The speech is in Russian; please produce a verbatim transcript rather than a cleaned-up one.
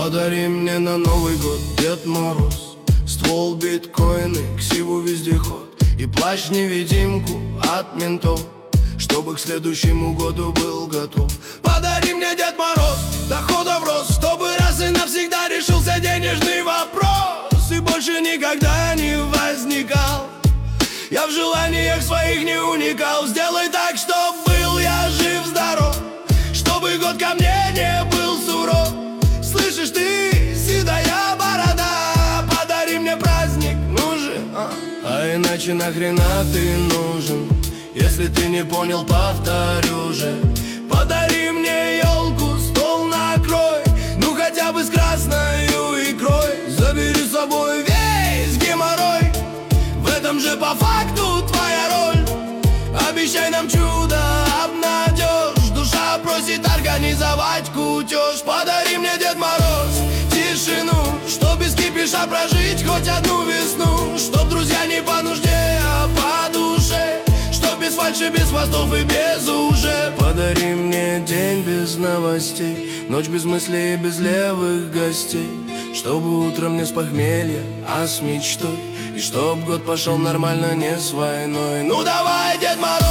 Подари мне на Новый год, Дед Мороз, ствол, биткоины, ксиву, вездеход и плащ-невидимку от ментов, чтобы к следующему году был готов. Подари мне, Дед Мороз, доходов рост, чтобы раз и навсегда решился денежный вопрос и больше никогда не возникал. Я в желаниях своих не уникал. Сделай так, чтоб был я жив-здоров, чтобы год ко мне не был суров. Слышишь ты, седая борода, подари мне праздник, ну же, а? А иначе нахрена ты нужен? Если ты не понял, повторю же. Подари мне елку, стол накрой, ну хотя бы с красною икрой. Забери с собой весь геморрой, в этом же по факту твоя роль. Обещай нам чудо, обнадежь, душа просит организовать кутеж. Подари мне, Дед Мороз, тишину, чтоб без кипиша прожить хоть одну весну, чтоб друзья не по нужде, а по душе, чтоб без фальши, без хвостов и без уже. Подари мне день без новостей, ночь без мыслей и без левых гостей, чтобы утром не с похмелья, а с мечтой, и чтоб год пошел нормально, не с войной. Ну давай, Дед Мороз!